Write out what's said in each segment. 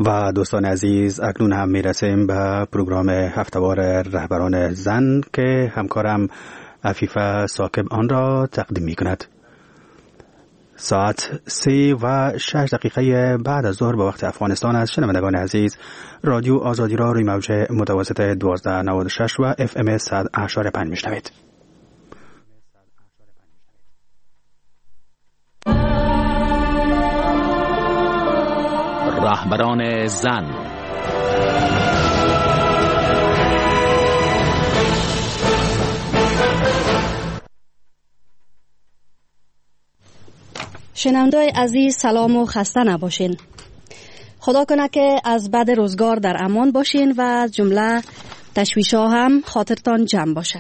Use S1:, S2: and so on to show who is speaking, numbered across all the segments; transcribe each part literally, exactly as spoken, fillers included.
S1: و دوستان عزیز، اکنون هم میرسیم به پروگرام هفته‌وار رهبران زن که همکارم عفیفه ثاقب آن را تقدیم می کند. ساعت سه و شش دقیقه بعد از ظهر به وقت افغانستان است. شنوندگان عزیز، رادیو آزادی را روی موج متوسط دوازده نود و شش و اف ام صد و هشت و پنج میشنوید.
S2: رهبران زن.
S3: شنونده‌های عزیز، سلام و خسته نباشین. خدا کنه که از بد روزگار در امان باشین و از جمله تشویش‌ها هم خاطرتان جمع باشه.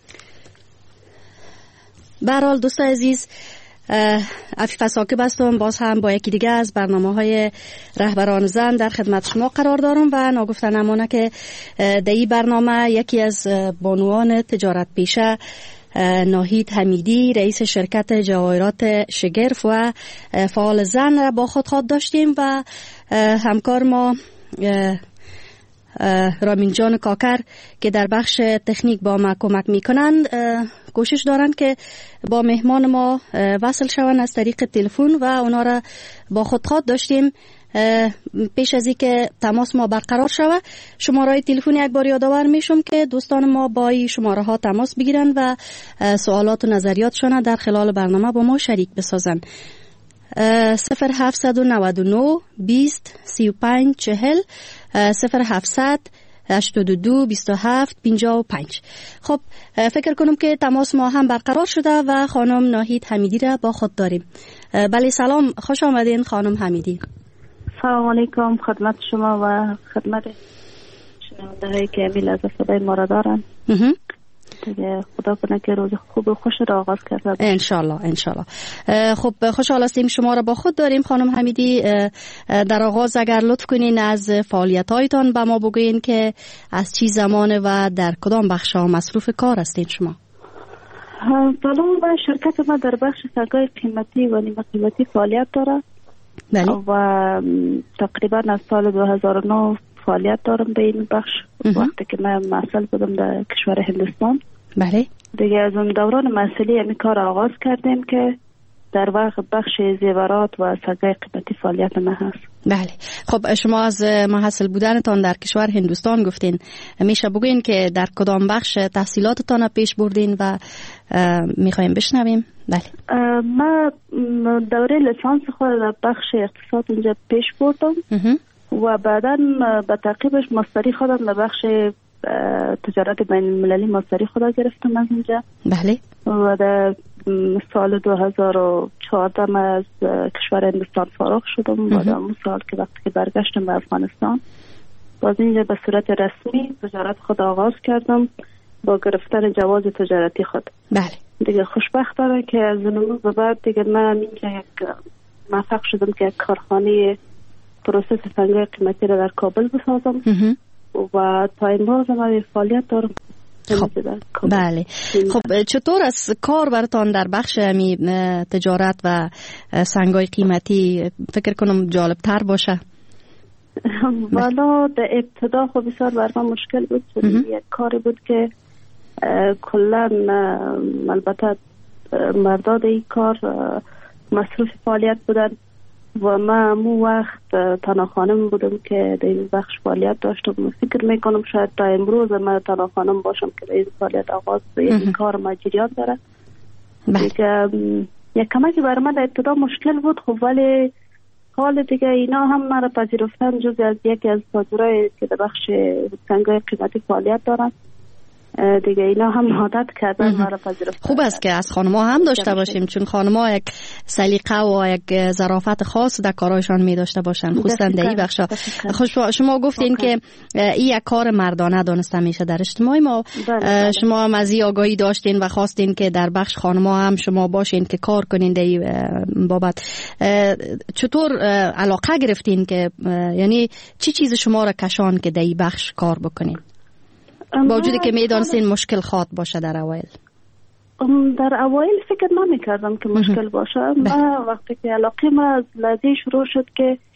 S3: به هر حال دوست عزیز، عفیفه ثاقب هستم. باز هم با یکی دیگه از برنامه‌های رهبران زن در خدمت شما قرار دارم و ناگفته نمانه که در این برنامه یکی از بانوان تجارت پیشه ناهید حمیدی، رئیس شرکت جواهرات شگرف و فعال زن را با خود خود داشتیم و همکار ما رامین جان کاکر که در بخش تکنیک با ما کمک میکنند کوشش دارند که با مهمان ما وصل شوند از طریق تلفن و اونا را با خود خود داشتیم. پیش از اینکه تماس ما برقرار شود، شماره تلفن یک بار یادآور میشم که دوستان ما با این شماره ها تماس بگیرن و سوالات و نظریاتشون در خلال برنامه با ما شریک بسازن. صفر هفتصد و نود و نه بیست سی و پنج چهل صفر هفتصد هشتاد و دو بیست و هفت پنجاه و پنج. خب فکر کنم که تماس ما هم برقرار شده و خانم ناهید حمیدی را با خود داریم. بله سلام، خوش آمدین خانم حمیدی.
S4: سلام علیکم خدمت شما و خدمت شنونده هایی که امیل از صدای ما را دارن. دیگه خدا کنه که روز خوب و خوش را آغاز کرده
S3: انشالله انشالله. خب خوشحال هستیم شما را با خود داریم خانم حمیدی. در آغاز اگر لطف کنین از فعالیت هایتان به ما بگوین که از چی زمانه و در کدام بخش ها مصروف کار هستین شما؟
S4: سلام، و شرکت ما در بخش سگای قیمتی و نیمه قیمتی فعالیت داره.
S3: بله.
S4: و تقریبا از سال دو هزار و نه فعالیت دارم به این بخش. وقتی که من محصل بودم در کشور هندوستان.
S3: بله.
S4: دیگه از اون دوران محصلی این کار آغاز کردیم که در واقع بخش زیورات و سگای قیمتی فعالیت ما هست.
S3: بله. خب شما از محصل بودنتان در کشور هندوستان گفتین، میشه بگوین که در کدام بخش تحصیلاتتان پیش بردین و میخوایم بشنویم؟ بله.
S4: ما دوره لیسانس خود در بخش اقتصاد اونجا پیش بردم و بعدا به تعقیبش ماستری خودم در بخش تجارت بین المللی ماستری خدا گرفتم از اونجا.
S3: بله.
S4: و در سال دو هزار و چهارده من از کشور هندوستان فارغ شدم و در اون سال که وقتی که برگشتم به افغانستان باز اینجا به صورت رسمی تجارت خود آغاز کردم با گرفتن جواز تجارتی خود.
S3: بله.
S4: دیگه خوشبختانه که از اون به بعد دیگه من اینجا یک موفق شدم که یک کارخانه پروسس سنگای قیمتی را در کابل بسازم و تا امروز من فعالیت دارم.
S3: خب بله. خب چطور از کار براتان در بخش امی تجارت و سنگای قیمتی فکر کنم جالب تر باشه؟
S4: والا در ابتدا خب بسیار بر من مشکل بود. یک کاری بود که کلا البته مرداد این کار مصروف فعالیت بودن و ما مو وقت تنها خانم بودم که در این بخش فعالیت داشتم. فکر میکنم شاید تا امروز من تنها خانم باشم که در این فعالیت آغاز این کار ما جریان داره. دیگه یک کمکی برای من در ابتدا مشکل بود، خب ولی حال دیگه اینا هم مرا پذیرفتن جز از یکی از صادرای که در بخش سنگای قیمتی فعالیت دارن. دیگه اینا هم عادت کردن مرا پذیرفتن.
S3: خوب است که از خانم‌ها هم داشته باشیم، چون خانم‌ها یک سلیقه و یک ظرافت خاص در کارایشان می داشته باشن، خصوصا در این بخشا. شما گفتین که این یک کار مردانه دانسته میشه در اجتماع ما. شما هم از این آگاهی داشتین و خواستین که در بخش خانم‌ها هم شما باشین که کار کنین در این بابت. چطور علاقه گرفتین که یعنی چی چیز شما را کشان که در این بخش کار بکنین؟ با وجودی که میدانستین مشکل خواد باشه در اوایل.
S4: در اوایل فکر نمی کردم که مشکل باشه. من وقتی که علاقه ما از لحظه شروع شد که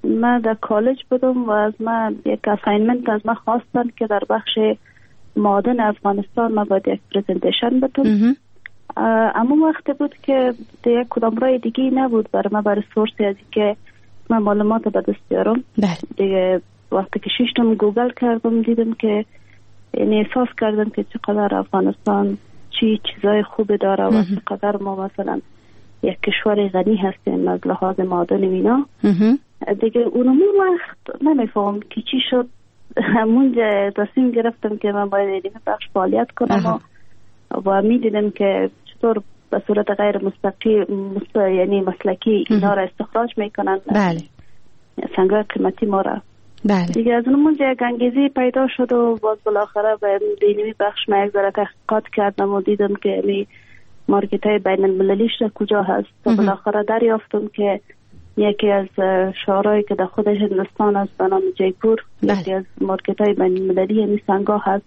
S4: من در کالج بودم و از من یک اساینمنت از من خواستن که در بخش معادن افغانستان من باید یک پریزنتیشن بدم. اما وقت بود که دیگه کدام رای دیگه نبود برای من، برای سورسی از که من معلومات به دست بیارم. دیگه وقتی که شیشتم گوگل کردم دیدم که یعنی احساس کردم که چقدر افغانستان چی چیزای خوبی داره و چقدر ما مثلا یک کشور غنی هستیم از لحاظ معادن مینا. دیگه اونمون وقت نمیفهم که چی شد، همونجا تصمیم گرفتم که من باید این بخش فعالیت کنم و, و میدیدم که چطور به صورت غیر مستقیم مست... یعنی مسلکی اینا را استخراج میکنن.
S3: بله.
S4: سنگای قیمتی ما را.
S3: بله.
S4: دیگه از اونمونجا یک انگیزی پیدا شد و باز بالاخره به دینی بخش من یک ذره تحقیقات کردم و دیدم که یعنی مارکت های بین المللیش کجا هست و بالاخره دریافتم که یکی از شهرهایی که در خود هندوستان است به نام جیپور، یکی از مارکت های بین المللی یعنی سنگا هست.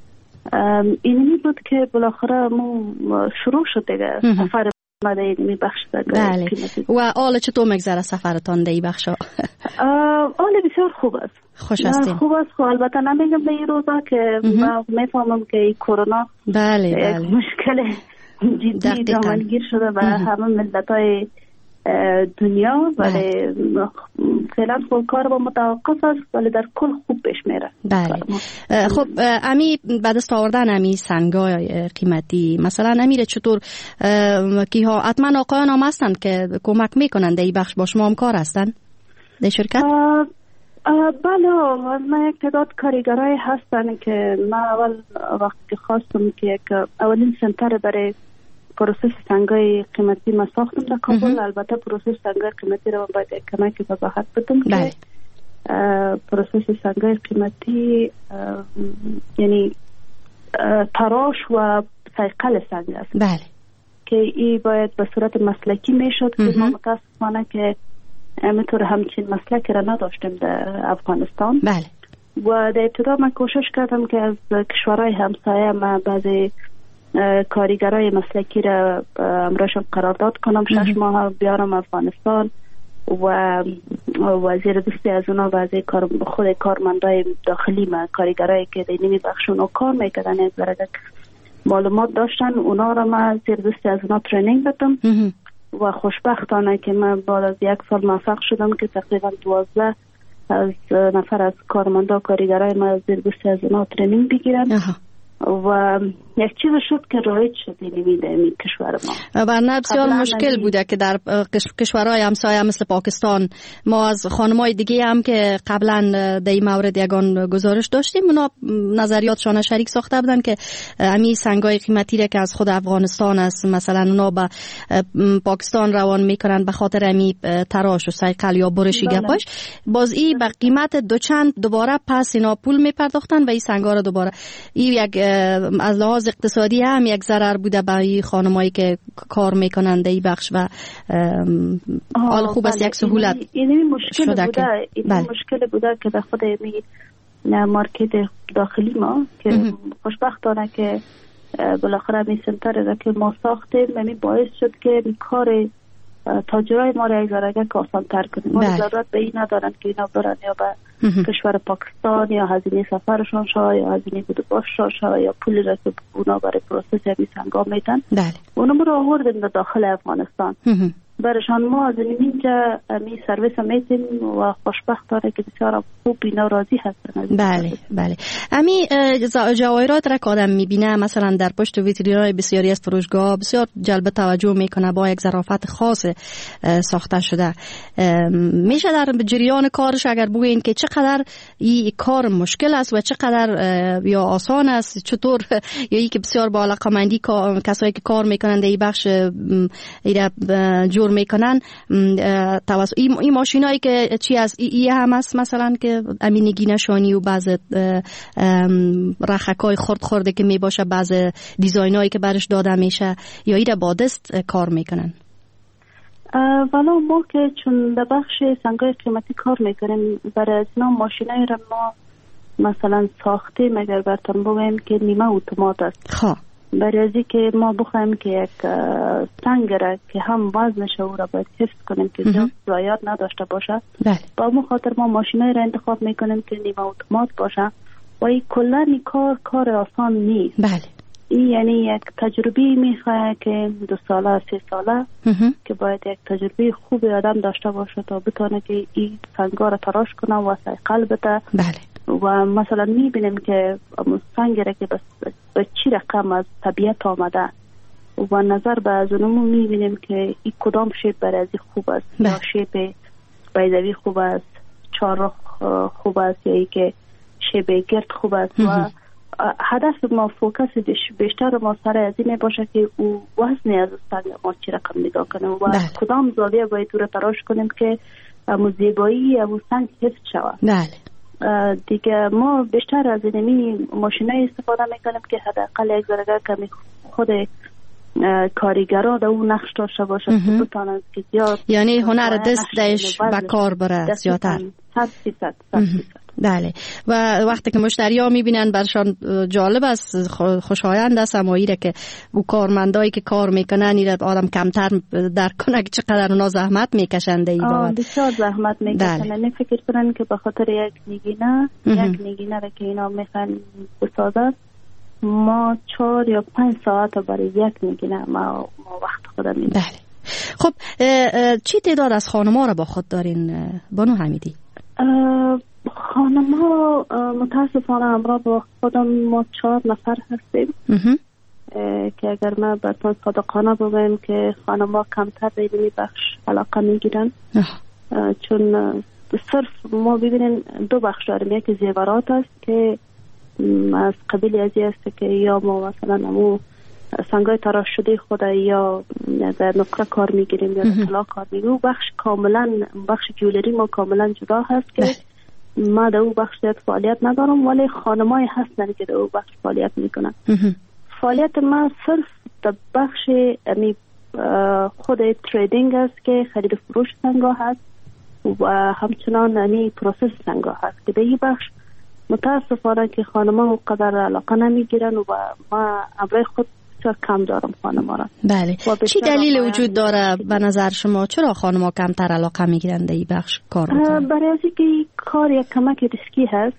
S4: اینمی بود که بالاخره مو شروع شد دیگه سفر ما در اینمی بخش.
S3: بله. و آل چطور مگذره سفرتان در این بخش ها؟
S4: آل بسیار خوب است.
S3: خوش هستین؟
S4: خوب است. خب البته نمیگم به این روزا که من میفهمم که این کرونا
S3: بله بله
S4: مشکل جدی جامعگیر شده و همه ملت های دنیا، ولی فعلا خب کار با متوقف است ولی در کل خوب پیش میره.
S3: بله. خب امی بعد از آوردن امی سنگای قیمتی مثلا امیره چطور کی ها حتما آقایان هم هستند که کمک میکنند در این بخش با شما هم کار هستن در شرکت؟
S4: بله من یک تعداد کارگرای هستن که من اول وقتی خواستم که یک اولین سنتر برای پروسس سنگای قیمتی ما ساختم در کابل. البته پروسس سنگای قیمتی رو باید کمک وضاحت بدم که پروسس سنگای قیمتی یعنی تراش و صیقل سنگ است.
S3: بله. که
S4: این باید به صورت مسلکی میشد که ما متاسفانه که همینطور همچین مسلکی را نداشتیم در افغانستان.
S3: بله.
S4: و در ابتدا من کوشش کردم که از کشورهای همسایه ما بعضی کارگرای مسلکی را امراشم قرارداد کنم، شش ماه بیارم افغانستان و وزیر دستی از اونا بعضی کار خود کارمندای داخلی ما کارگرایی که در نمی بخشون کار میکردن از درجه معلومات داشتن اونا را ما زیر دستی از اونا ترینینگ دادم و خوشبختانه که من بعد از یک سال موفق شدم که تقریبا دوازده از نفر از کارمندا کارگرای ما زیر دستی از اونا ترینینگ بگیرن و یک چیز شد که رایج شد این این کشور ما.
S3: ورنه بسیار مشکل بوده که در کشورهای همسایه مثل پاکستان ما از خانمای دیگه هم که قبلا در این مورد یگان گزارش داشتیم اونا نظریاتشان شریک ساخته بودن که امی سنگای قیمتی را که از خود افغانستان است مثلا اونا به پاکستان روان میکنن به خاطر امی تراش و صیقل یا برشی گپاش باز ای به قیمت دوچند دوباره پس اینا پول میپرداختن و این سنگا را دوباره این یک از لحاظ اقتصادی هم یک ضرر بوده برای خانمایی که کار میکنند این بخش و حال خوب است یک سهولت
S4: این مشکل بوده این بله. مشکل بوده که به خود می مارکت داخلی ما که خوشبختانه که بالاخره می سنتر را که ما ساختیم می باعث شد که کار تاجرای ما را یک ذره آسان تر کنیم. ما ضرورت به این ندارن که اینا برن یا به کشور پاکستان یا هزینه سفرشان شا یا هزینه بودباششان شا یا پولی را که اونا برای پروسس همی سنگا میتن اونا رو آوردیم در داخل افغانستان برشان ما از اینجا می سرویس میتیم و خوشبختانه که بسیار خوب اینا راضی هستن.
S3: بله بله. امی جواهرات را که آدم میبینه مثلا در پشت ویترینای بسیاری از فروشگاه بسیار جلب توجه میکنه با یک ظرافت خاص ساخته شده. میشه در جریان کارش اگر بگوین که چقدر این کار مشکل است و چقدر یا آسان است چطور یا ای که بسیار با علاقه‌مندی کسایی که کار میکنن در این بخش ایرا جور میکنن توسط این ای ماشینایی که چی از ای, ای هم است مثلا که امینگی نشانی و بعض رخکای خرد خورده که میباشه بعض دیزاینایی که برش داده میشه یا ایرا با دست کار میکنن؟
S4: والا ما که چون در بخش سنگای قیمتی کار میکنیم برای از اینا ماشینایی را ما مثلا ساختیم اگر برتون بگویم که نیمه اتومات است.
S3: خواه
S4: برای از که ما بخوایم که یک سنگ را که هم وزنش او را باید حفظ کنیم که زیاد ضایعات نداشته باشه،
S3: بله.
S4: با اون خاطر ما ماشینای را انتخاب میکنیم که نیمه اتومات باشه و این کلا این کار کار آسان نیست.
S3: بله.
S4: این یعنی یک تجربه میخواه که دو ساله سه ساله که باید یک تجربه خوب آدم داشته باشه تا بتونه که این سنگا را تراش کنه و سیقل بده.
S3: بله.
S4: و مثلا میبینیم که سنگ را که به چی رقم از طبیعت آمده و نظر به از اونمون میبینیم که این کدام شیپ برای خوب است. بله. یا شیپ بیضوی خوب است، چهاررخ خوب است، یا ای که شیپ گرد خوب است. و هدف ما فوکس بیشتر ما سر از این باشه که او وزن از سنگ ما چی رقم نگاه کنیم و بله. کدام زاویه باید او را تراش کنیم که امو زیبایی امو سنگ حفظ شود.
S3: بله.
S4: دیگه ما بیشتر از اینمی ماشینای استفاده میکنیم که حداقل یک ذره کمی خود کارگرا در اون نقش داشته باشه که بتونن که زیاد،
S3: یعنی هنر دستش به کار بره زیادتر.
S4: صد فیصد صد فیصد.
S3: بله. و وقتی که مشتری ها میبینن برشان جالب است، خوشایند است همایی که او کارمندایی که کار میکنن این آدم کمتر درک کنه که چقدر اونا زحمت میکشند. ای بابت
S4: بسیار زحمت میکشن. نه فکر کنن که به خاطر یک نگینه یک نگینه را که اینا میخوان بسازن ما چهار یا پنج ساعت برای یک نگینه ما, ما وقت خودم میدیم.
S3: بله. خب چی تعداد از خانم‌ها را با خود دارین بانو حمیدی؟
S4: خانم ها متاسفانه همراه با خودم ما چهار نفر هستیم که اگر ما براتون صادقانه بگویم که خانم ها کمتر به این بخش علاقه میگیرن، چون صرف ما ببینیم دو بخش داریم. یکی زیورات است که از قبیل ازی است که یا ما مثلا همون سنگای تراش شده خود یا در نقره کار میگیریم یا در طلا کار میگیریم. بخش کاملا بخش جولری ما کاملا جدا هست که ما در او بخش فعالیت ندارم، ولی خانمای هستن که در او بخش فعالیت میکنن. فعالیت ما صرف در بخش امی خود تریدینگ است که خرید فروش سنگا هست و همچنان امی پروسس سنگا هست که در این بخش متاسفانه که خانما قدر علاقه نمیگیرن و ما امرای خود کم دارم خانما را.
S3: بله. چی دلیل وجود داره به نظر شما چرا خانما کمتر علاقه میگیرن در این بخش کار بکنن؟
S4: برای از اینکه کار یک کمک ریسکی هست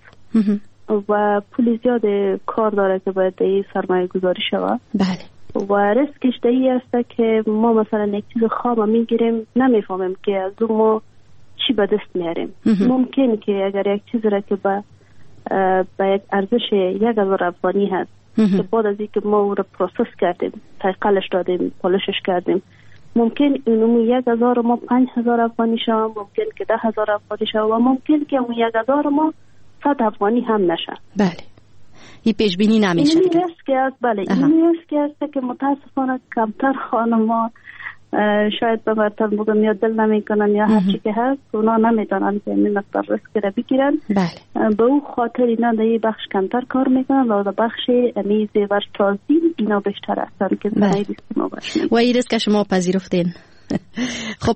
S4: و پول زیاد کار داره که باید در سرمایه گذاری شود.
S3: بله.
S4: و ریسکش در این است که ما مثلا یک چیز خام میگیریم نمیفهمیم که از اون ما چی به دست میاریم. ممکن که اگر یک چیز را که به با یک ارزش یک هزار افغانی هست که بعد از اینکه ما او را پروسس کردیم، تقلش دادیم، پولشش کردیم، ممکن اونمو یک هزار ما پنج هزار افغانی شود، ممکن که ده هزار افغانی شود و ممکن که اون یک هزار ما صد افغانی هم نشه.
S3: بله. این پیش بینی نمیشه.
S4: این ریسک است. بله. این ریسک است که متاسفانه کمتر خانم‌ها شاید به مرتب بگم یا دل نمیکنن یا هر چی که هست اونا نمیتونن که این مقدار ریسک را بگیرن.
S3: بله.
S4: به او خاطر اینا در این بخش کمتر کار میکنن و در بخش امی زیور سازی اینا بیشتر هستن که صنایع دستی ما باشه.
S3: و این ریسک شما پذیرفتین؟ خب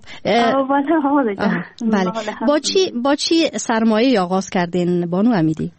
S3: بله. با چی با چی سرمایه آغاز کردین بانو حمیدی؟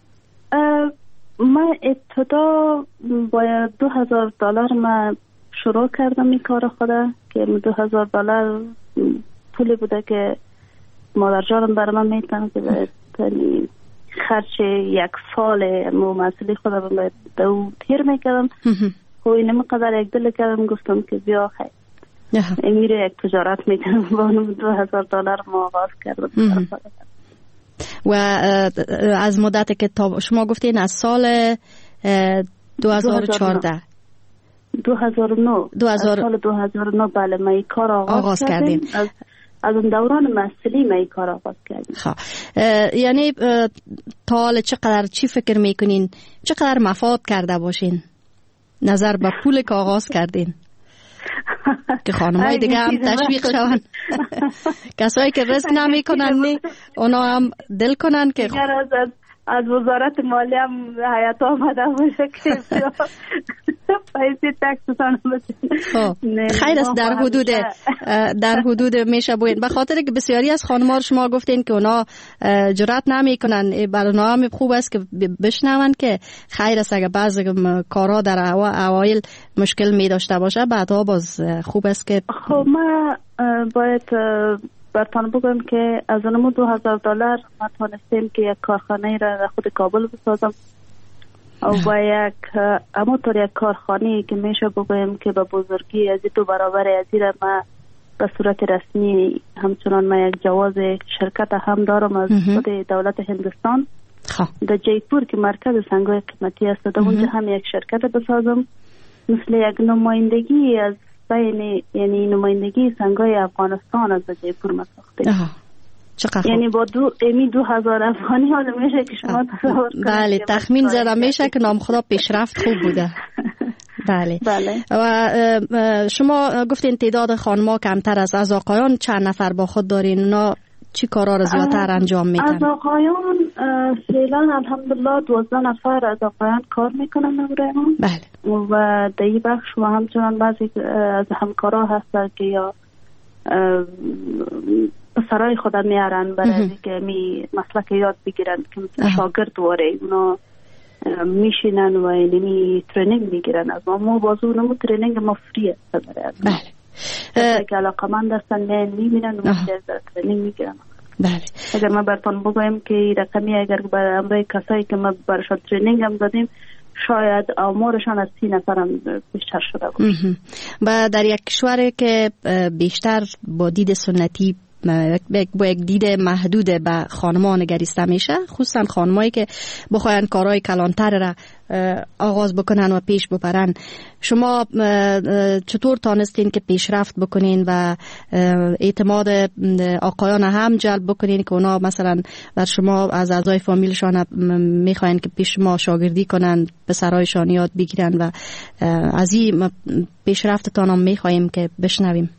S4: من ابتدا با دو هزار دلار من شروع کردم این کار خدا که دو هزار دلار پولی بوده که مادر جانم برای من میتونم که خرچ یک سال مسئله خدا به دو تیر میکردم. خب اینم قدر یک دل کردم گفتم که بیا خیلی میره یک تجارت میکنم با دو هزار دلار ما آغاز کردم.
S3: و از مدت که تا شما گفتین از سال دو هزار و چهارده
S4: دو هزار و نه
S3: دو هزار...
S4: از سال دو هزار و نه بله ما این کار آغاز,
S3: آغاز کردیم.
S4: از از اون دوران مسئله ما این کار آغاز کردیم.
S3: خب یعنی تا حالا چقدر چی فکر میکنین چقدر مفاد کرده باشین نظر به پول که آغاز کردین که خانمای دیگه هم تشویق شون کسایی که رزق نمی کنن نی اونا هم دل کنن که
S4: از از وزارت مالی هم حیات آمده باشه که پیسه تکسشان بده.
S3: خیر است در حدود در حدود میشه بوین. به خاطر که بسیاری از خانم‌ها شما گفتین که اونا جرأت نمیکنن، برنامه خوب است که بشنون که خیر است اگه بعضی کارا در اوایل مشکل می داشته باشه، بعدا باز خوب است که
S4: خب ما باید برتان بگم که از اونمو دو هزار دلار ما تانستیم که یک کارخانه را در خود کابل بسازم و با یک همونطور یک کارخانه که میشه بگویم که به بزرگی از دو برابر از این ما به صورت رسمی همچنان ما یک جواز شرکت هم دارم از خود دولت هندوستان در جیپور که مرکز سنگای قیمتی است. در اونجا هم یک شرکت بسازم مثل یک نمایندگی از بین، یعنی نمایندگی سنگای افغانستان از جیپور ما ساخته. یعنی با دو امی دو هزار افغانی حالا میشه که شما تصور کنید.
S3: بله تخمین زدم میشه که نام خدا پیشرفت خوب بوده. بله.
S4: بله.
S3: و شما گفتین تعداد خانم‌ها کمتر است، از آقایان چند نفر با خود دارین؟ اونا چی کارا رو زیادتر انجام میدن؟
S4: از آقایان فعلا الحمدلله دوازده نفر از آقایان کار میکنن برای ما.
S3: بله.
S4: و در این بخش ما همچنان بعضی از همکارا هستن که یا سرای خودت میارن برای اینکه می مسلک یاد بگیرن که مثل شاگرد واره اونا میشینن و اینی ترینینگ میگیرن از ما. ما بازو اونمو ترینینگ ما فری است برای از ما.
S3: بله.
S4: که علاقه من دستن میان میبینن و در ترینینگ میگیرن.
S3: بله.
S4: اگر ما براتون بگویم که رقمی اگر برای امرای کسایی که ما براشون ترینینگ هم دادیم شاید آمارشان از سی نفر هم بیشتر شده باشه.
S3: و در یک کشور که بیشتر با دید سنتی با یک دید محدود به خانم‌ها نگریسته میشه، خصوصا خانمایی که بخواین کارهای کلانتر را آغاز بکنن و پیش ببرن، شما چطور تانستین که پیشرفت بکنین و اعتماد آقایان هم جلب بکنین که اونا مثلا بر شما از اعضای فامیلشان میخواین که پیش شما شاگردی کنن، پسرایشان یاد بگیرن و از این پیشرفتتان هم میخوایم که بشنویم؟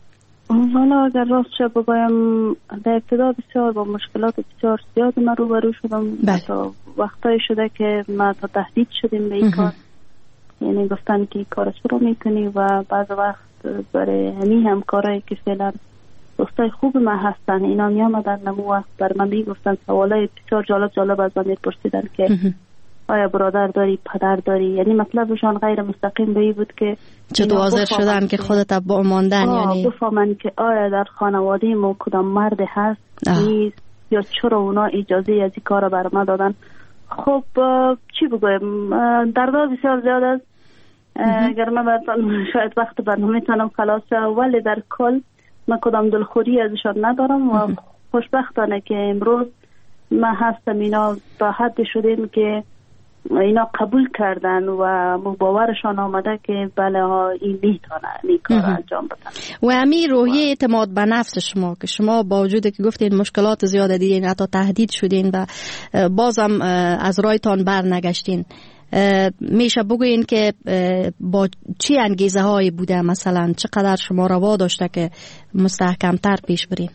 S4: والا اگر راست شد بگویم در ابتدا بسیار با مشکلات بسیار زیاد من روبرو شدم. تا وقتایی شده که ما تا تهدید شدیم به این کار، یعنی گفتن که این کار چرا میکنی و بعض وقت برای همین همکارایی که فعلا دوستای خوب من هستن اینا می آمدن نمو وقت بر من میگفتن سوالای بسیار جالب جالب از من میپرسیدن که آیا برادر داری، پدر داری، یعنی مطلبشان غیر مستقیم به این بود که
S3: چطور حاضر شدن که خودت با ماندن، یعنی
S4: بفهمن که آیا در خانواده ما کدام مرد هست نیست یا چرا اونا اجازه از این کار بر ما دادن. خب چی بگویم، دردها بسیار زیاد است. اگر من براتون شاید وقت برنامه تانم خلاص شد، ولی در کل من کدام دلخوری ازشان ندارم و خوشبختانه که امروز من هستم اینا تا حد شدیم که اینا قبول کردن و باورشان آمده که بله ها این میتونه این کار انجام بدن.
S3: و همین روحیه اعتماد به نفس شما که شما با وجود که گفتین مشکلات زیاده دیدین، حتی تهدید شدین و بازم از رایتان بر نگشتین، میشه بگوین که با چی انگیزه هایی بوده، مثلا چقدر شما روا داشته که مستحکمتر پیش برین؟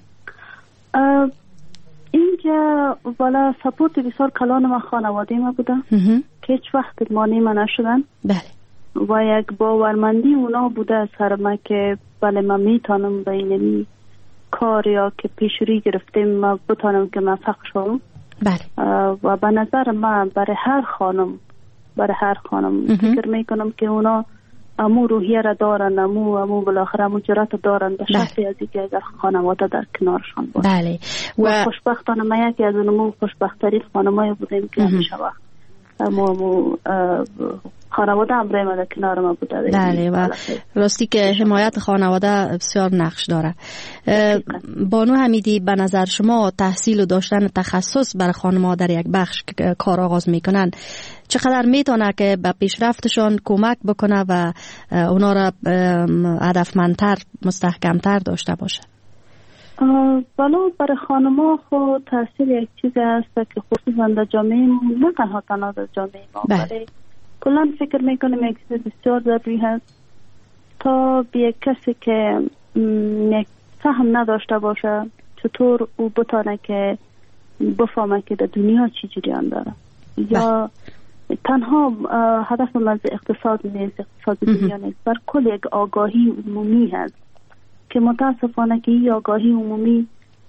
S4: اینجا والا سپورت بسیار کلان ما خانواده ما بوده که هیچ وقت مانع ما نشدن.
S3: بله.
S4: و یک باورمندی اونا بوده سر ما که بله من میتونم به این کار یا که پیش روی گرفتیم ما بتونم که موفق شوم.
S3: بله.
S4: و به نظر من برای هر خانم برای هر خانم فکر میکنم که اونا امو روحیه را دارن، امو امو بالاخره امو جرأت دارن به شرطی از اینکه اگر خانواده در کنارشان باشه.
S3: بله.
S4: و, و خوشبختانه ما یکی از اونمو خوشبخت‌ترین خانمایی بودیم که همیشه وقت امو امو خانواده هم برای ما در کنار ما بوده.
S3: بله. و راستی که حمایت خانواده بسیار نقش داره. بانو حمیدی، به نظر شما تحصیل و داشتن تخصص برای خانم‌ها در یک بخش کار آغاز میکنن چقدر میتونه که به پیشرفتشان کمک بکنه و اونا را هدفمندتر مستحکمتر داشته باشه؟
S4: بالا برای خانم‌ها خود تحصیل یک چیز هست که خصوصا در جامعه ما، نه تنها تنها در جامعه ما، ولی کلا فکر میکنم یک چیز بسیار ضروری هست تا به یک کسی که یک فهم نداشته باشه چطور او بتانه که بفهمه که در دنیا چی جریان داره. یا تنها هدف از اقتصاد نیست، اقتصاد دنیا نیست، بر کل یک آگاهی عمومی هست که متاسفانه که این آگاهی عمومی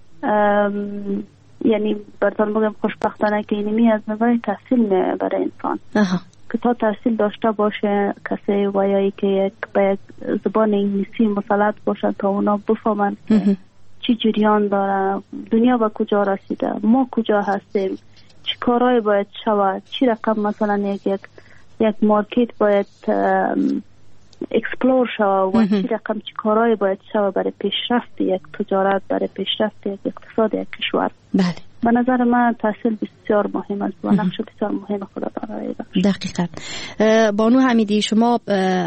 S4: یعنی برتان بگم خوشبختانه که اینمی از نظر تحصیل برای انسان
S3: اها.
S4: که تا تحصیل داشته باشه کسی ویایی که یک به یک زبان انگلیسی مسلط باشه تا اونا بفهمن چی جریان داره، دنیا به کجا رسیده، ما کجا هستیم، چی کارهای باید شود، چی رقم مثلا یک یک یک مارکت باید اکسپلور شود و چی رقم چی کارهای باید شود برای پیشرفت یک تجارت، برای پیشرفت یک اقتصاد یک کشور.
S3: بله.
S4: به نظر من تحصیل بسیار مهم است و نقش بسیار مهم خود داره.
S3: دقیقاً. بانو حمیدی، شما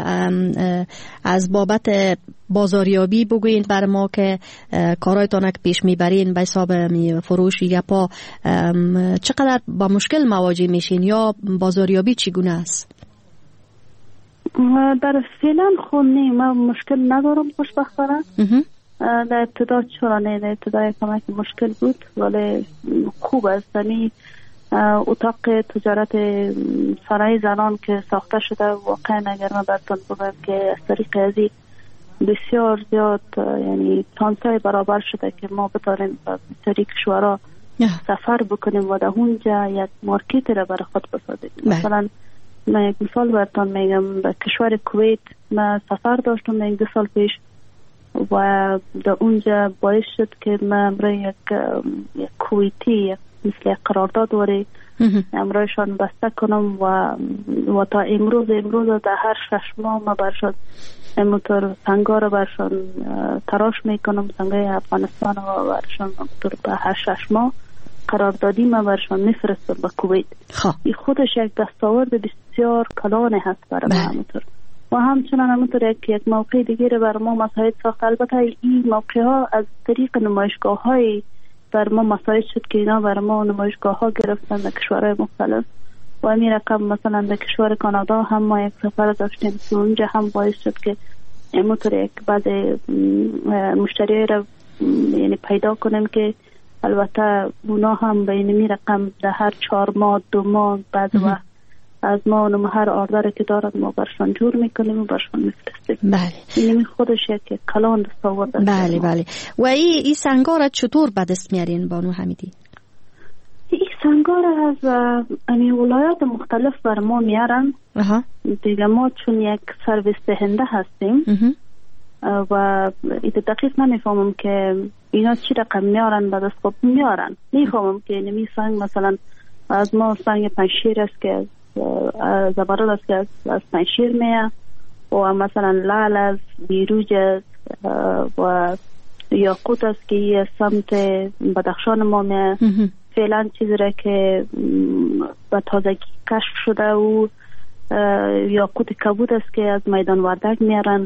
S3: از بابت بازاریابی بگوین بر ما که کارهایتان که پیش میبرین به حساب فروش یا پا چقدر با مشکل مواجه میشین یا بازاریابی چگونه است؟
S4: در فعلا خونی من مشکل ندارم خوشبختانه. در ابتدا چرا نه، در ابتدا کمک مشکل بود ولی خوب است. یعنی اتاق تجارت صنایع زنان که ساخته شده واقعا اگر من براتون بگم که از طریق ازی بسیار زیاد یعنی چانسای برابر شده که ما بتاریم طریق کشورها سفر بکنیم و در اونجا یک مارکت را برای خود بسازیم. مثلا من یک مثال براتون میگم، به کشور کویت من سفر داشتم یک دو سال پیش و در اونجا باعث شد که من برای یک, یک کویتی مثل قرارداد وری امرایشان بسته کنم و و تا امروز امروز در هر شش ماه ما برشان امطور سنگار برشان تراش میکنم، سنگای افغانستان و برشان امطور به هر شش ماه قراردادی ما برشان میفرستم به کویت. این خودش یک دستاورد بسیار کلانه هست برای ما امطور و همچنان همونطور یک یک موقع دیگه برای ما مساعد ساخت. البته این موقع ها از طریق نمایشگاه های بر ما مساعد شد که اینا برای ما نمایشگاه ها گرفتن در کشورهای مختلف و این رقم مثلا در کشور کانادا هم ما یک سفر داشتیم که اونجا هم باعث شد که همونطور یک بعض مشتریای را یعنی پیدا کنیم که البته اونا هم به این رقم در هر چهار ماه دو ماه بعد وقت از ما اونم هر آردر که دارد ما برشان جور میکنیم و برشان میفرستیم.
S3: بله.
S4: این خودش یک کلان دستاورد است.
S3: بله بله. و این ای سنگار چطور به دست میارین بانو حمیدی؟
S4: این سنگار از امی ولایات مختلف بر ما میارن.
S3: اها.
S4: دیگه ما چون یک سرویس دهنده هستیم اه. و ایت دقیق نمیفهمم که اینا چی رقم میارن به دست خود میارن. میفهمم که نمی سنگ مثلا از ما سنگ پنشیر است که زبرد است که از پنشیر میه و مثلا لعل است، بیروج است و یاقوت است که یه سمت بدخشان ما میه. فعلا چیزی را که به تازگی کشف شده و یاقوت کبود است که از میدان وردک میارن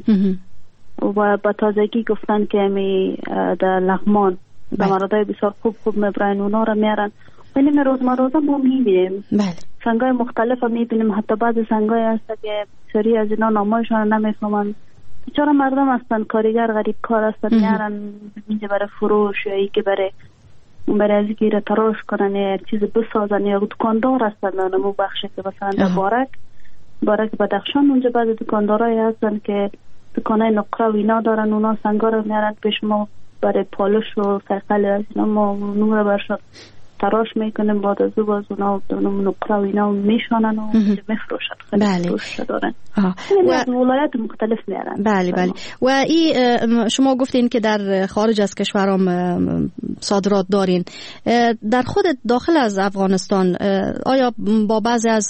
S4: و به تازگی گفتن که می در لغمان در مرادای بسیار خوب خوب مبراین اونا را میارن. ولی ما روزمروزه ما میبینیم سنگای مختلف هم میبینیم، حتی بعض سنگای هست که سری از اینا نامایشان نمیفهمن. بیچاره مردم هستن، کاریگر غریب کار هستن، میارن اینجا برای فروش یا ای که برای برای از گیره تراش کنن یا چیز بسازن یا دکاندار هستن. نمو بخشه که مثلا در بارک بارک بدخشان اونجا بعض دکاندارای هستن که دکانای نقره و اینا دارن، اونا سنگا رو میارن پیش ما برای پالش و سیقل از اینا ما نمره برشد تراش میکنیم، بعد از او باز اونا نقره و اینا میشانن و میفروشن.
S3: بله.
S4: فروش دارن.
S3: و
S4: از ولایت مختلف میارن.
S3: بله بله. و ای شما گفتین که در خارج از کشورام صادرات دارین. در خود داخل از افغانستان آیا با بعضی از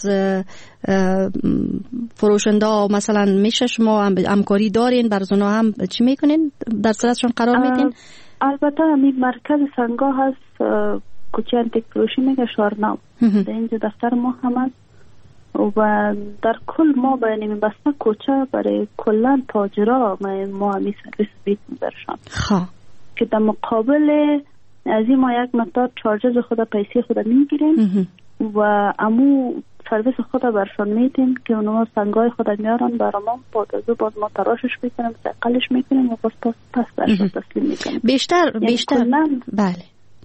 S3: فروشنده مثلا میشه شما همکاری دارین؟ برای اونا هم چی میکنین؟ در صدتشون قرار میدین؟
S4: البته همین مرکز سنگا هست کوچه انتیک فروشی میگه شارنام. در اینجا دفتر ما هم هست و در کل ما باید بسته کوچه برای کلان تاجرا ما همی سرویس بیت میبرشان که در مقابل از این ما یک مقدار چارجز خود پیسی خود میگیریم و امو سرویس خود برشان میتیم که اونها سنگای خود میارن برای ما، بعد باز ما تراشش میکنیم، سقلش میکنیم و باز پس پس برشان تسلیم میکنیم.
S3: بیشتر بیشتر بله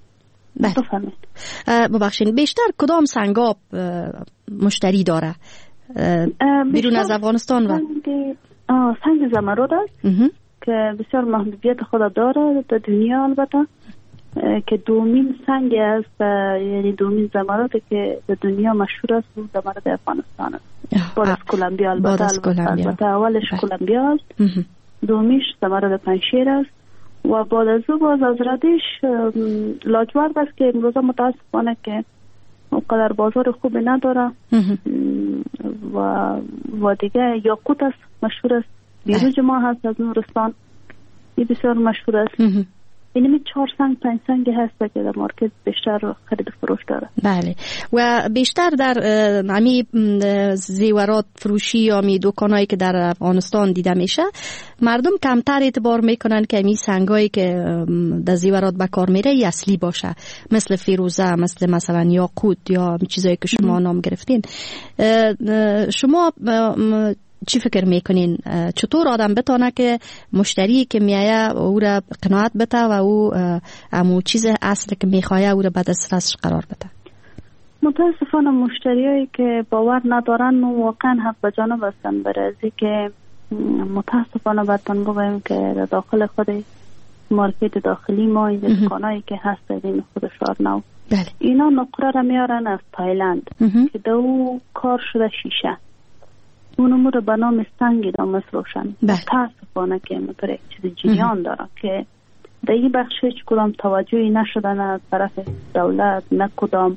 S4: بفرمایید.
S3: ببخشید بیشتر کدام سنگاب مشتری داره بیرون از افغانستان؟ و
S4: سنگ زمرد است که بسیار محبوبیت خود داره در دنیا، البته که دومین سنگ است، یعنی دومین زمرد که در دنیا مشهور است و زمرد افغانستان است. بعد از کلمبیا، البته البته اولش کلمبیا است، دومیش زمرد پنشیر است و بعد از او باز از ردیش لاجورد است که امروزه متاسفانه که اونقدر بازار خوبی نداره و و دیگه یاقوت است، مشهور است، بیروج ما هست از نورستان، این بسیار مشهور است. اینمی چهار سنگ پنج سنگ هست که در مارکت بیشتر خرید فروش داره.
S3: بله. و بیشتر در امی زیورات فروشی یا می دکانایی که در افغانستان دیده میشه، مردم کمتر اعتبار میکنن که امی سنگایی که در زیورات به کار میره ای اصلی باشه، مثل فیروزه، مثل مثلا یاقوت یا چیزایی که شما نام گرفتین. شما چی فکر میکنین چطور آدم بتونه که مشتری که میایه او را قناعت بده و او امو چیز اصل که میخواه او را به دسترسش قرار بده؟
S4: متاسفانه مشتریایی که باور ندارن واقعا حق به جانب هستن، برای ازی که متاسفانه باتون بگویم که در داخل خود مارکت داخلی ما این دکانایی که هست این خود شارنو
S3: بله.
S4: اینا نقره را میارن از تایلند که دو کار شده شیشه، اونمو رو به نام سنگ دا مصروشن. متاسفانه که مطور یک چیز جریان داره که در این بخش هیچ کدام توجهی نشدن از طرف دولت، نه کدام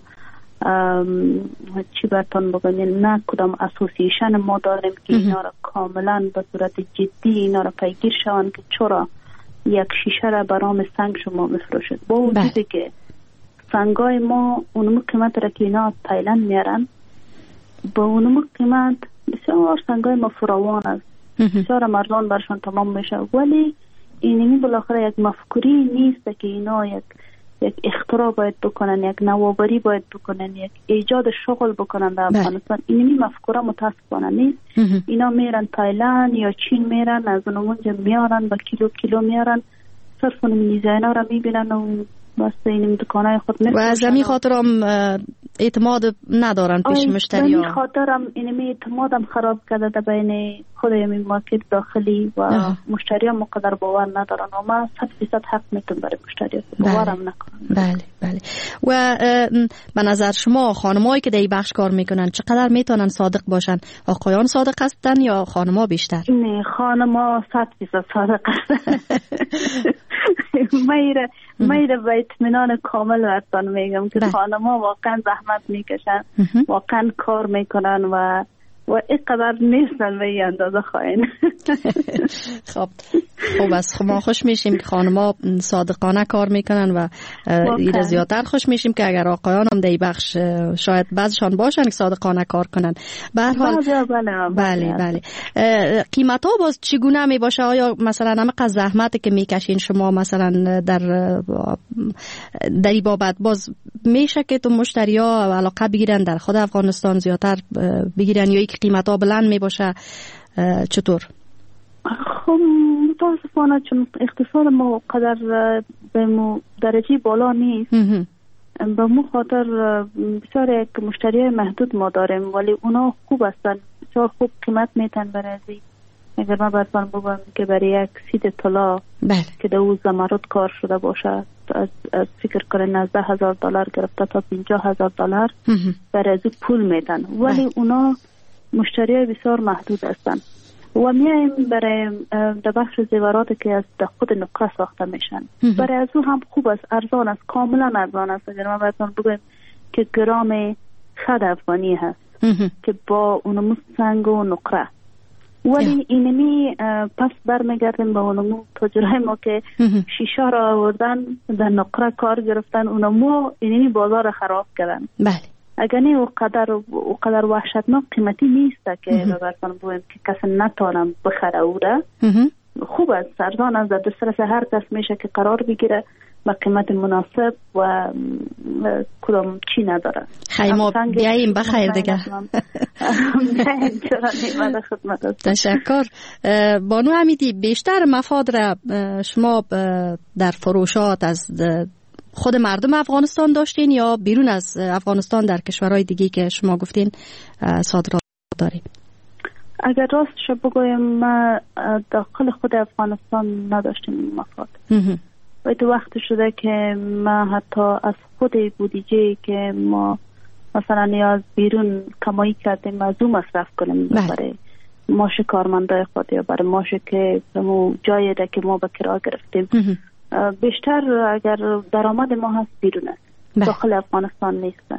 S4: چی برتون بگنین، نه کدام اسوسییشن ما داریم که اینا را کاملا به صورت جدی اینا را پیگیر شوند که چرا یک شیشه را به نام سنگ شما مصروشد. با وجودی که سنگای ما اونمو قیمت را که اینا تایلند میارن با اونمو قیمت بسیار سنگای ما فراوان است، بسیار مردان برشان تمام میشه، ولی اینمی بالاخره یک مفکوری نیست که اینا یک یک اختراع باید بکنن، یک نوآوری باید بکنن، یک ایجاد شغل بکنن در افغانستان. اینمی مفکوره متاسفانه نیست. اینا میرن تایلند یا چین میرن، از اونجا میارن با کیلو کیلو میارن، صرف اون میزاینا را میبینن و بس این دکانای خود میفروشن.
S3: و از همین خاطر هم اعتماد ندارن پیش مشتری ها.
S4: از همین خاطر هم اینمی اعتمادم خراب کرده در بین خود همین مارکت داخلی و مشتری ها مقدر باور ندارن و من صد فیصد حق میتونم برای مشتری ها باورم نکنن.
S3: بله بله. و به نظر شما خانمایی که در این بخش کار میکنن چقدر میتونن صادق باشن؟ آقایان صادق هستن یا خانما بیشتر؟
S4: نه، خانما صد فیصد صادق هستن. میره میره به اطمینان کامل براتون میگم که خانما واقعا زحمت میکشن، واقعا کار میکنن و و اینقدر نیستن به این اندازه خواهین.
S3: خب خب از ما خوش میشیم که خانما صادقانه کار میکنن و ایره زیادتر خوش میشیم که اگر آقایان هم در بخش شاید بعضشان باشن که صادقانه کار کنن. به هر حال بله بله. قیمت ها باز چگونه می باشه؟ آیا مثلا همه زحمتی که میکشین شما مثلا در در این بابت باز میشه که تو مشتری ها علاقه بگیرن در خود افغانستان زیادتر بگیرن یا یک قیمت ها بلند می باشه؟ چطور؟
S4: خب متاسفانه چون اقتصاد ما قدر به درجه بالا نیست، به مو خاطر بسیار یک مشتری محدود ما داریم، ولی اونا خوب هستن، بسیار خوب قیمت میتن برای اگر من برفان بگم که برای یک سید طلا که در او زمرد کار شده باشه از, از فکر کنه نزده هزار دلار گرفته تا پنجاه هزار دلار برای از پول میتن، ولی اونا مشتری های بسیار محدود هستن و میایم برای در بخش زیورات که از در خود نقره ساخته میشن. برای از او هم خوب است، ارزان است، کاملا ارزان است. اگر من براتون بگم که گرام خد افغانی هست که با اونمو سنگ و نقره، ولی اینمی پس برمیگردیم به اونمو تاجرای ما که شیشه را آوردن در نقره کار گرفتن، اونمو اینمی بازار خراب کردن.
S3: بله.
S4: اگر نه اوقدر اوقدر وحشتناک قیمتی نیست که براتون بگم که کسی نتونم بخره او را. خوب است، ارزان است، در دسترس هر کس میشه که قرار بگیره با قیمت مناسب و کدام چی نداره.
S3: خیلی ما بیاییم بخیر دیگه. تشکر. بانو حمیدی، بیشتر مفاد را شما در فروشات از خود مردم افغانستان داشتین یا بیرون از افغانستان در کشورهای دیگه که شما گفتین صادرات دارید؟
S4: اگر راستش بگویم ما داخل خود افغانستان نداشتیم این مفاد. و تو وقت شده که ما حتی از خود بودجه که ما مثلا نیاز بیرون کمایی کردیم از اون مصرف کنیم برای ماش کارمندای خود یا برای ماش که جایی ده که ما به کرا گرفتیم. بیشتر اگر درآمد ما هست بیرون است، داخل افغانستان نیست.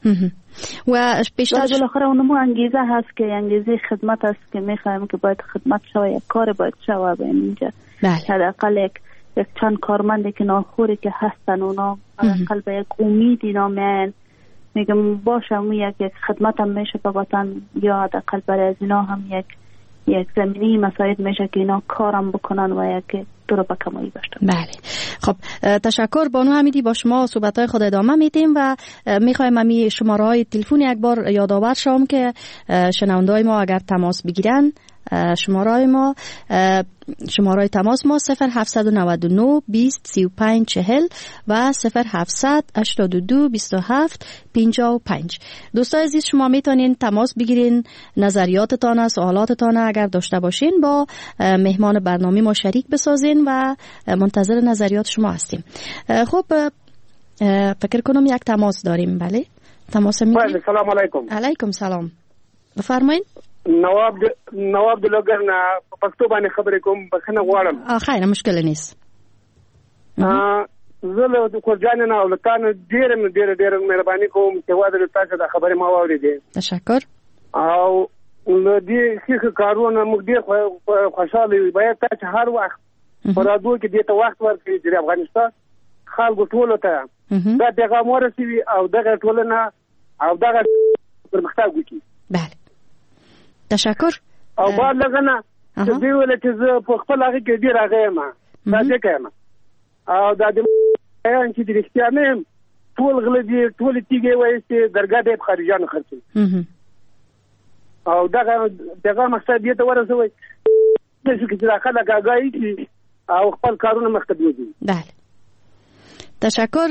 S3: و بیشتر
S4: بالاخره اونمو انگیزه هست که انگیزه خدمت است که میخوایم که باید خدمت شوه، یک کار باید شوه به اینجا. حداقل یک یک چند کارمندی که ناخوری که هستن اونا حداقل به یک امیدی نامین میگم باشه اون یک یک خدمت هم میشه به وطن، یا حداقل برای از اینا هم یک یک زمینی مساعد میشه که اینا کارم بکنن و یک دور به کمایی باشن.
S3: بله خب تشکر بانو حمیدی، با شما صحبت‌های خود ادامه میدیم و میخوایم امی شماره‌های تلفن یک بار یادآور شوم که شنونده‌های ما اگر تماس بگیرن شماره ما شماره تماس ما صفر هفت نه نه بیست سی و پنج چهل و صفر هفتصد هشتاد و دو بیست و هفت پنجاه و پنج. دوستان عزیز شما میتونین تماس بگیرین، نظریاتتان سوالاتتان اگر داشته باشین با مهمان برنامه ما شریک بسازین و منتظر نظریات شما هستیم. خب فکر کنم یک تماس داریم. بله تماس میگیریم.
S2: سلام علیکم.
S3: علیکم سلام، بفرمایید.
S2: نواب د... نواب د لوګر نه په پښتو باندې خبرې کوم، بخنه غواړم.
S3: اه خیر مشکل نیست.
S2: اه زه له د کورجان نه او لتان ډیر ډیر ډیر مهرباني کوم چې واده تاسو د خبرې ما واورېدې.
S3: تشکر.
S2: او له دې ښه کارونه موږ ډیر خوشاله یو. باید تاسو هر وخت پرادو کې دې ته وخت ورکړئ چې افغانستان خلکو ټول ته دا پیغام ورسوي او دغه ټولنه او دغه پرمختګ وکړي.
S3: بله تشکر.
S2: او بعد لګنه چې دی ول چې زه په خپل هغه کې ډیر راغی ما دا څه کوم او دا د ان چې د رښتیا نه ټول غل دي ټول تیږي وایي چې درګه د خارجانو خرڅي او دا دغه مقصد دې ته ورسوي چې داخله غاګای او خپل کارونه مخکې دي.
S3: بله تشکر.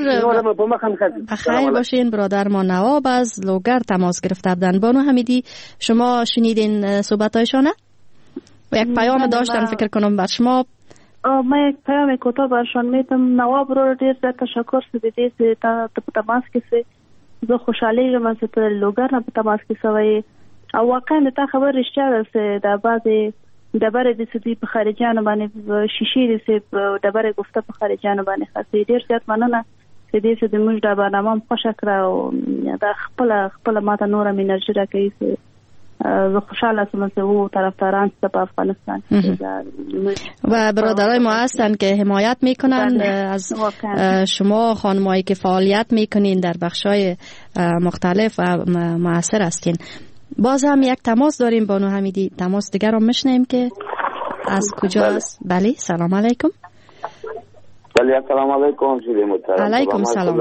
S3: بخیر باشین. برادر ما نواب از لوگر تماس گرفته بودن. بانو حمیدی شما شنیدین صحبتایشانه و یک پیام داشتن فکر کنم بر شما.
S4: ما یک پیام کوتاه برشان میتم. نواب رو دیر تشکر سیدی سی تا تماس کسی زه خوشحالی یم از لوگر نه تماس کسی او واقعا تا خبر رښتیا ده د بعضی دبره د سدي په خارجانو باندې شیشې د دبره گفته په خارجانو باندې خاصه ډیر زیات مننه چې دې څه د موږ د برنامه خوښ کړ او دا خپل خپل ماته نور مې انرژي راکوي. زه خوشحاله شوم چې وو طرفداران په افغانستان
S3: و برادرای ما هستن که حمایت میکنن از شما خانمایی که فعالیت میکنین در بخشای مختلف و موثر هستین. باز هم یک تماس داریم بانو حمیدی. تماس دیگر رو میشنیم که از کجاست. بله سلام علیکم.
S5: بله سلام علیکم شیدی محترم.
S3: علیکم سلام.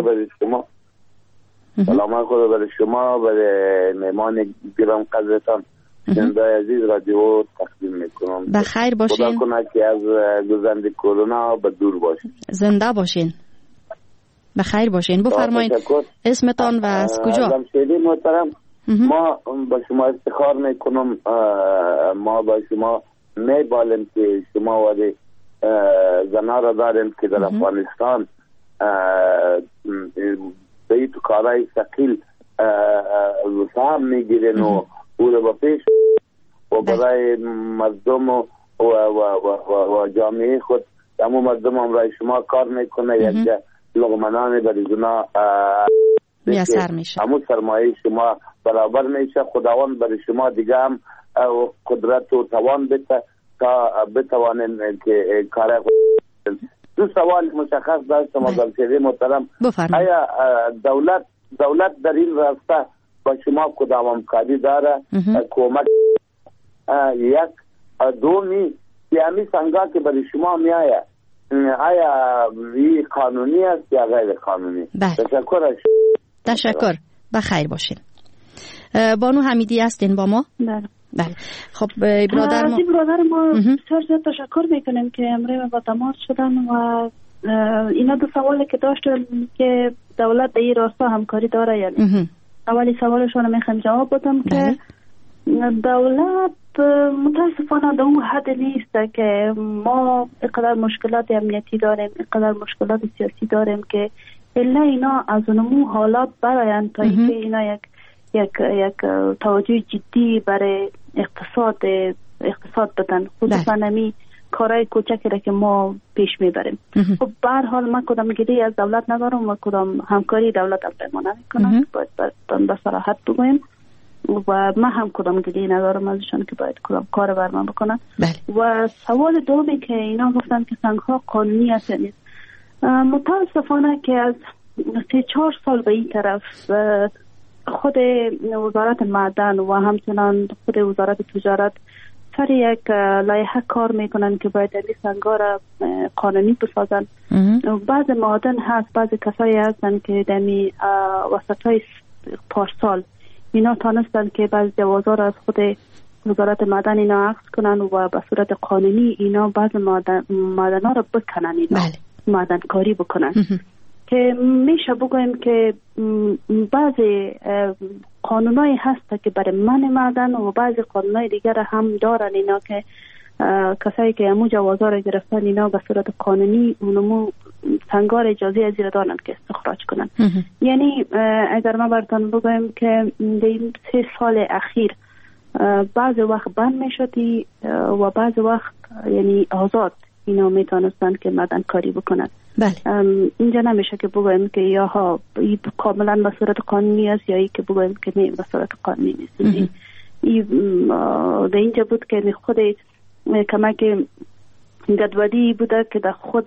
S5: سلام خدا برای شما برای مهمان گرام قدرتان زنده عزیز رادیو تقدیم میکنم.
S3: بخیر باشین.
S5: خدا کنه که از گزند کرونا به دور باشین.
S3: زنده باشین. بخیر باشین. بفرمایید اسمتان و از کجا؟
S5: شیدی محترم ما با شما افتخار میکنم. ما با شما میبالیم که شما ولی زنا را داریم که در افغانستان به این کارهای ثقیل سهم میگیرن و او را با پیش و برای مردم و, و, و, و, و جامعه خود همون مردم هم رای شما کار میکنه. یک لغمنان برای زنا
S3: میسر میشه.
S5: همون سرمایه شما برابر میشه. خداوند برای شما دیگه هم قدرت و توان بده تا بتوانین که کار دو سوال مشخص داشتم از جناب محترم. آیا دولت دولت در این راسته با شما کدام همکاری داره؟ کمک یک دومی یعنی سنگا که برای شما میآید آیا این قانونی است یا غیر قانونی؟ تشکر.
S3: تشکر. بخیر باشین. بانو حمیدی هستین با ما؟
S4: بله.
S3: بله. خب برادر ما
S4: برادر ما بسیار زیاد تشکر میکنیم که امروز با تماس شدن و اینا دو سوالی که داشتن که دولت در این راستا همکاری داره یا نه. اولی سوالشون میخوام جواب بدم که دولت متاسفانه در اون حد نیست که ما اینقدر مشکلات امنیتی داریم، اینقدر مشکلات سیاسی داریم که الا اینا از اونمو حالات برایند تا اینکه اینا یک یک یک توجه جدی برای اقتصاد اقتصاد بدن، خصوصا نمی کارهای کوچکی را که ما پیش میبریم. خب به هر حال من کدام گیری از دولت ندارم و کدام همکاری دولت ما نمیکنم، باید به صراحت بگویم، و من هم کدام گیری ندارم ازشان که باید کدام کار بر من بکنن. بله. و سوال دومی که اینا گفتن که سنگ ها قانونی است نیست، متاسفانه که از سه چهار سال به این طرف خود وزارت معدن و همچنان خود وزارت تجارت سر یک لایحه کار میکنن که باید این سنگا را قانونی بسازن. بعض معدن هست، بعض کسایی هستن که دمی وسطای پارسال اینا تانستن که بعض جوازا را از خود وزارت معدن اینا عکس کنن و به صورت قانونی اینا بعض معدن معدن ها را بکنن، اینا بله. معدن کاری بکنن که میشه بگویم که بعضی قانونایی هست که برای من معدن و بعضی قانونای دیگر هم دارن اینا که کسایی که امو جوازا را گرفتن اینا به صورت قانونی اونمو سنگار اجازه از زیر دارن که استخراج کنن. یعنی اگر ما براتون بگویم که در این سه سال اخیر بعضی وقت بند میشدی و بعضی وقت یعنی آزاد اینا میتونستن که معدن کاری بکنن. بله. اینجا نمیشه که بگویم که یا ها ای کاملا به صورت قانونی است یا ای که بگویم که نه به صورت قانونی نیست. ای در اینجا بود که خود کمک گدودی بوده که در خود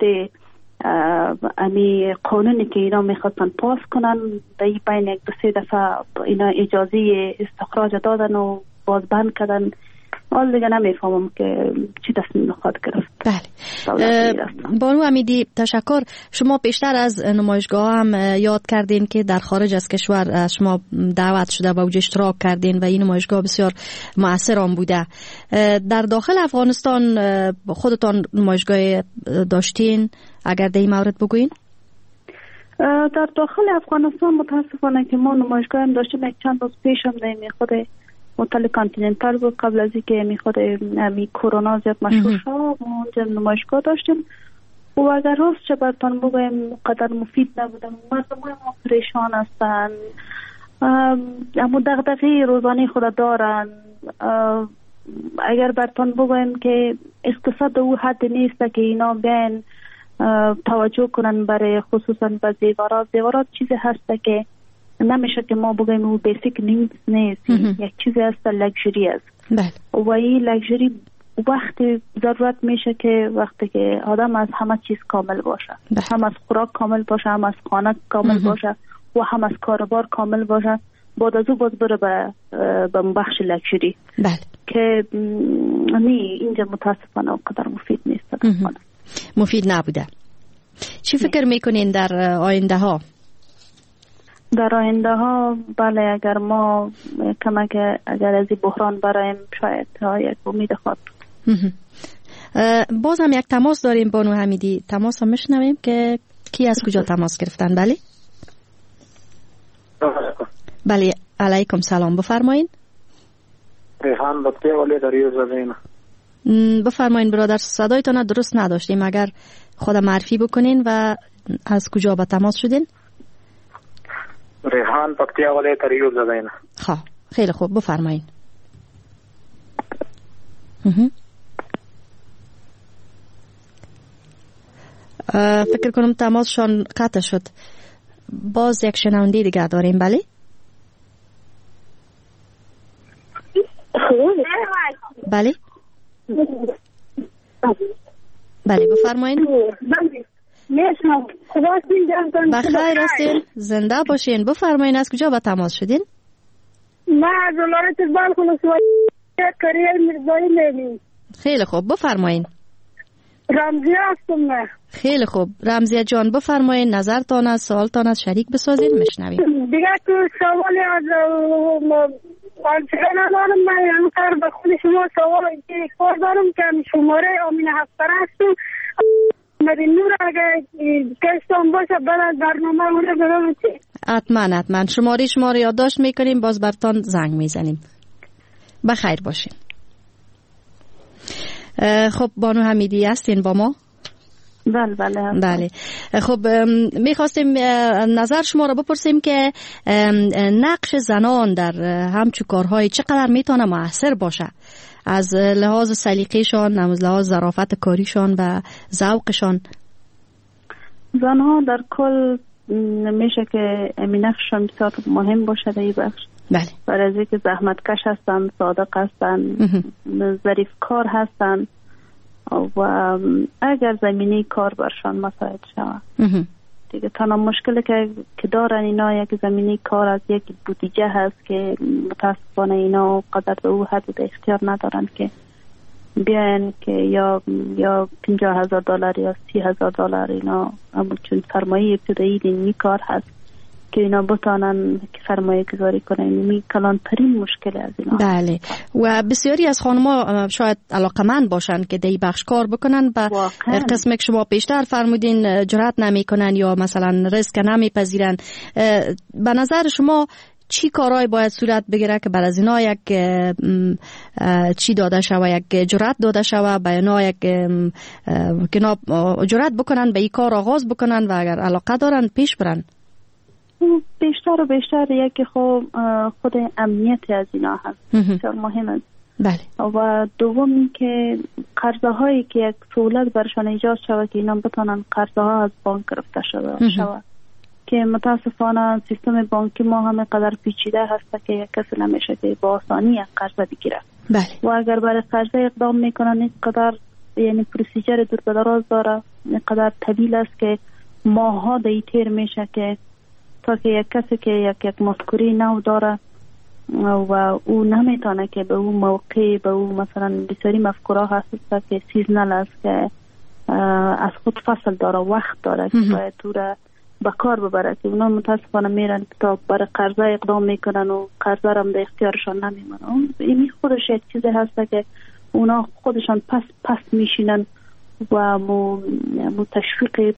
S4: امی قانونی که اینا میخواستن پاس کنن در این بین یک دو سه دفعه اینا اجازه استخراج دادن و باز بند کردن. حال دیگه نمیفهمم که چی تصمیم میخواد گرفت.
S3: بله. بانو امیدی تشکر. شما پیشتر از نمایشگاه هم یاد کردین که در خارج از کشور از شما دعوت شده و اوج اشتراک کردین و این نمایشگاه بسیار مؤثر آن بوده. در داخل افغانستان خودتان نمایشگاه داشتین؟ اگر در این مورد بگوین.
S4: در داخل افغانستان متاسفانه که ما نمایشگاه هم داشتیم، یک چند روز پیش هم در خود هتل کانتیننتال بود قبل از اینکه می خود می کرونا زیاد مشهور شد، ما اونجا نمایشگاه داشتیم و اگر راست چه برتان بگویم قدر مفید نبودم. مردم ما پریشان هستن، اما دغدغه روزانه خود دارن. اگر برتان بگویم که اقتصاد او حد نیست که اینا بیان توجه کنن برای خصوصا به زیورات. زیورات چیزی هست که نمیشه که ما بگیم او بیسیک نیدز نیست، یک چیزی هست لکژری است. بله. و این لکژری وقتی ضرورت میشه که وقتی که آدم از همه چیز کامل باشه. بله. هم از خوراک کامل باشه، هم از خانه کامل باشه و هم از کاروبار کامل باشه، بعد از او باز بره به به بخش لکژری. بله. که نی اینجا متاسفانه اونقدر مفید نیست.
S3: مفید نبوده. چی فکر میکنین در آینده ها؟
S4: در آینده ها بله، اگر ما کمک اگر از این بحران برایم شاید ها یک امید خواهد.
S3: باز هم یک تماس داریم بانو حمیدی. تماس هم میشنویم که کی از کجا تماس گرفتن. بله بله علیکم سلام، بفرمایین.
S6: ریحان بطه ولی در یوز زمین.
S3: بفرمایین برادر، صدایتان درست نداشتیم، اگر خود معرفی بکنین و از کجا به تماس شدین.
S6: ریحان پکتیا ولی تریوب زدین.
S3: خواه خیلی خوب، بفرمایین. فکر کنم تماسشان قطع شد. باز یک شنونده دیگر داریم. بله بله بله بفرمایین. بخیر هستین، زنده باشین. بفرمایین از کجا با تماس شدین؟
S7: ما از ولایت بلخ ولسوالی کریر میرزایی میگیم.
S3: خیلی خوب، بفرمایین.
S7: رمزیه هستم من.
S3: خیلی خوب رمزیه جان، بفرمایین، نظرتان از سوالتان از شریک بسازین، میشنویم.
S7: دیگه تو سوالی از آنچه ندارم، من همکار به خود شما سوال کار دارم که شماره آمین هفتره هستم محمد نور اگر کشتم باشه برای برنامه اون رو بگم چی؟
S3: حتما حتما شماره شما رو یادداشت میکنیم، باز برتان زنگ میزنیم. بخیر باشین. خب بانو حمیدی هستین با ما؟
S4: بله بله
S3: بله. خب میخواستیم نظر شما رو بپرسیم که نقش زنان در همچون کارهای چقدر میتونه مؤثر باشه از لحاظ سلیقه‌شان، از لحاظ ظرافت کاریشان و ذوقشان.
S4: زنها در کل میشه که این نقششان بسیار مهم باشه در این بخش.
S3: بله.
S4: برای از اینکه زحمتکش هستن، صادق هستن، ظریف کار هستن و اگر زمینی کار برشان مساعد شود دیگه تنها مشکلی که که دارن اینا یک زمینی کار از یک بودجه هست که متاسفانه اینا قدر به او حد و اختیار ندارن که بیاین که یا یا پنجاه هزار دلار یا سی هزار دلار اینا اما چون سرمایه ابتدایی این کار هست که اینا بتانن که سرمایه گذاری کنن. این کلانترین مشکل از اینا.
S3: بله. و بسیاری از خانم‌ها شاید علاقمند باشن که دی بخش کار بکنن و قسمی که شما پیشتر فرمودین جرأت نمیکنن یا مثلا ریسک نمیپذیرن. به نظر شما چی کارهای باید صورت بگیره که بر از اینا یک چی داده شوه، یک جرأت داده شوه به اینا، یک که جرأت بکنن به این کار آغاز بکنن و اگر علاقه دارن پیش برن؟
S4: بیشتر و بیشتر یکی خب خود امنیت از اینا هست بسیار مهم است.
S3: بله.
S4: و دوم این که قرضه هایی که یک سهولت برشان ایجاد شود که اینا بتونن قرضه ها از بانک گرفته شده شود که متاسفانه سیستم بانکی ما همه قدر پیچیده هست که یک کسی نمیشه که با آسانی یک قرضه بگیره.
S3: بله.
S4: و اگر برای قرضه اقدام میکنن این قدر یعنی پروسیجر دور به دراز داره، این قدر طویل است که ماها دی تیر میشه که تا که یک کسی که یک یک مذکوری نو داره و او نمیتونه که به اون موقع به اون مثلا بسیاری مفکوره هست که سیزنل است که از خود فصل داره، وقت داره که باید تو را به کار ببره که اونا متاسفانه میرن تا برای قرضه اقدام میکنن و قرضه را هم در اختیارشان نمیمونه. این خودش یک چیزی هست که اونا خودشان پس پس میشینن و مو, مو تشویق